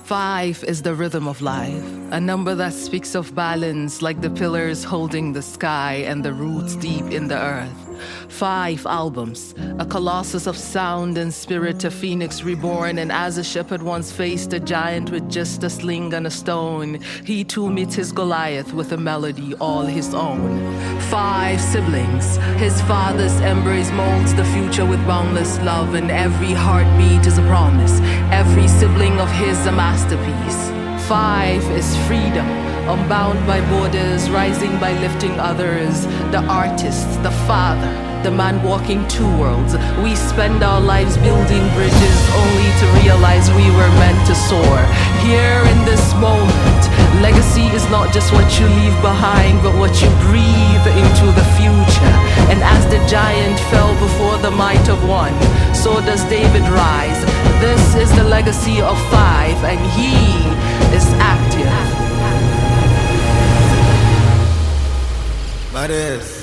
5 is the rhythm of life, a number that speaks of balance like the pillars holding the sky and the roots deep in the earth. 5 albums, a colossus of sound and spirit, a phoenix reborn, and as a shepherd once faced a giant with just a sling and a stone, he too meets his Goliath with a melody all his own. 5 siblings, his father's embrace molds the future with boundless love, and every heartbeat is a promise, every sibling of his a masterpiece. 5 is freedom, unbound by borders, rising by lifting others. The artist, the father, the man walking 2 worlds. We spend our lives building bridges only to realize we were meant to soar. Here in this moment, legacy is not just what you leave behind, but what you breathe into the future. And as the giant fell before the might of one, so does David rise. This is the legacy of 5, and he is active. Mares.